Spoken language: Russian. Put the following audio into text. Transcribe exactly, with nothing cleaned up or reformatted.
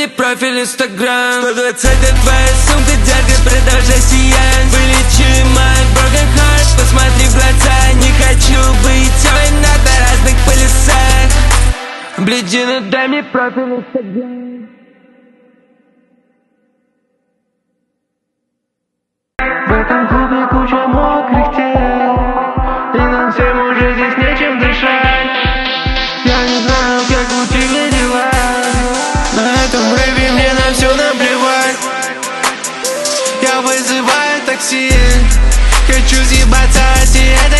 мне профиль инстаграм. Сто двадцать твоя сумка, детка, продолжай сиять. Вылечи мой broken heart, посмотри в глаза. Не хочу быть твоей, надо разных полюсах. Блядина, дай мне профиль инстаграм. В этом клубе куча мокрых тел, и нам всем уже здесь нечем дышать. Я не знаю, как у тебя дела. На этом рэпе мне на все наплевать. Я вызываю такси, хочу съебаться от